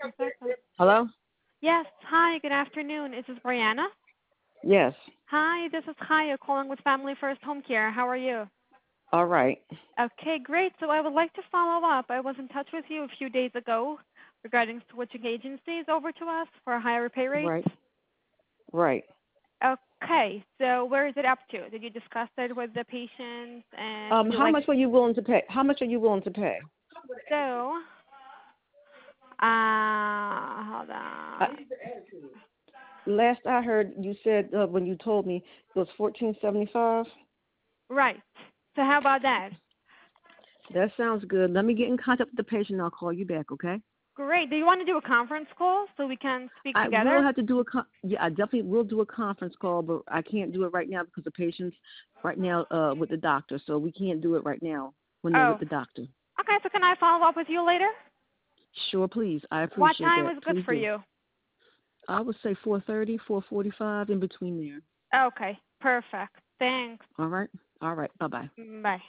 One second. Hello? Yes. Hi. Good afternoon. Is this Brianna? Yes. Hi. This is Kaya calling with Family First Home Care. How are you? All right. Okay. Great. So I would like to follow up. I was in touch with you a few days ago regarding switching agencies over to us for higher pay rates. Right. Right. Okay. So where is it up to? Did you discuss it with the patient? And would you How like? much were you willing to pay? How much are you willing to pay? So, hold Uh, on. last I heard, you said when you told me it was $14.75. Right. So how about that? That sounds good. Let me get in contact with the patient. And I'll call you back. Okay? Great. Do you want to do a conference call so we can speak I will together? have to do yeah, I definitely will do a conference call, but I can't do it right now because the patient's right now with the doctor, so we can't do it right now when they're with Oh, the doctor. okay. So can I follow up with you later? Sure, please. I What appreciate time that. is good Please for do. you? I would say 4:30, 4:45, in between there. Okay. Perfect. Thanks. All right. All right. Bye bye. Bye.